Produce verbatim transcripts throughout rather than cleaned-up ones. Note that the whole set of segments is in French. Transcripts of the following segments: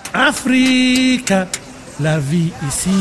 Afrique, la vie ici.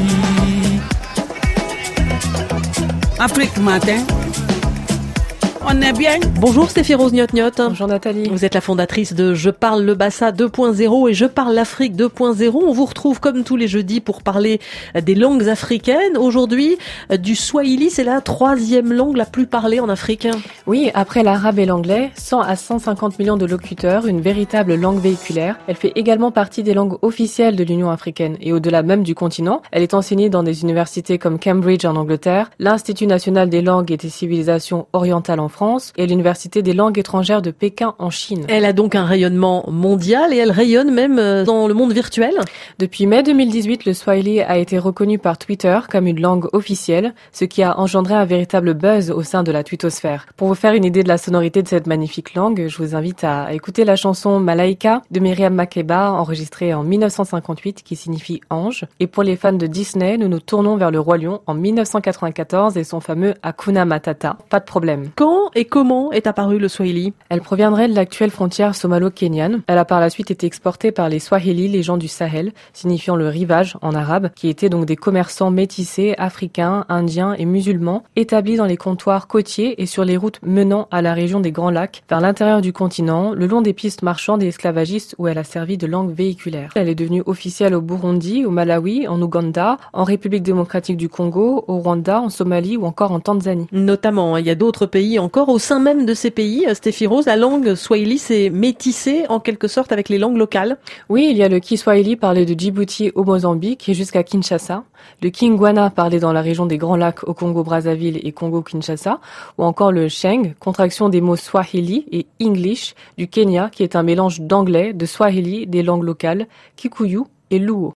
Afrique Matin. On est bien. Bonjour Stéphie Rose Gnot-Gnot. Bonjour Nathalie. Vous êtes la fondatrice de Je parle le Bassa deux point zéro et Je parle l'Afrique deux point zéro. On vous retrouve comme tous les jeudis pour parler des langues africaines. Aujourd'hui, du Swahili, c'est la troisième langue la plus parlée en Afrique. Oui, après l'arabe et l'anglais, cent à cent cinquante millions de locuteurs, une véritable langue véhiculaire. Elle fait également partie des langues officielles de l'Union africaine et au-delà même du continent. Elle est enseignée dans des universités comme Cambridge en Angleterre, l'Institut national des langues et des civilisations orientales en France et l'Université des langues étrangères de Pékin en Chine. Elle a donc un rayonnement mondial et elle rayonne même dans le monde virtuel. Depuis mai deux mille dix-huit, le Swahili a été reconnu par Twitter comme une langue officielle, ce qui a engendré un véritable buzz au sein de la twittosphère. Pour vous faire une idée de la sonorité de cette magnifique langue, je vous invite à écouter la chanson Malaika de Myriam Makeba, enregistrée en mille neuf cent cinquante-huit, qui signifie ange. Et pour les fans de Disney, nous nous tournons vers le Roi Lion en mille neuf cent quatre-vingt-quatorze et son fameux Hakuna Matata. Pas de problème. Quand et comment est apparu le Swahili? Elle proviendrait de l'actuelle frontière somalo-kenyane. Elle a par la suite été exportée par les Swahili, les gens du Sahel, signifiant le rivage en arabe, qui étaient donc des commerçants métissés, africains, indiens et musulmans, établis dans les comptoirs côtiers et sur les routes menant à la région des Grands Lacs, vers l'intérieur du continent, le long des pistes marchandes et esclavagistes où elle a servi de langue véhiculaire. Elle est devenue officielle au Burundi, au Malawi, en Ouganda, en République démocratique du Congo, au Rwanda, en Somalie ou encore en Tanzanie. Notamment, il y a d'autres pays encore. Au sein même de ces pays, Stéphie Rose, la langue swahili s'est métissée en quelque sorte avec les langues locales. Oui, il y a le Kiswahili parlé de Djibouti au Mozambique et jusqu'à Kinshasa, le Kingwana parlé dans la région des Grands Lacs au Congo-Brazzaville et Congo-Kinshasa, ou encore le Sheng, contraction des mots Swahili et English du Kenya, qui est un mélange d'anglais, de Swahili, des langues locales, Kikuyu et Luo.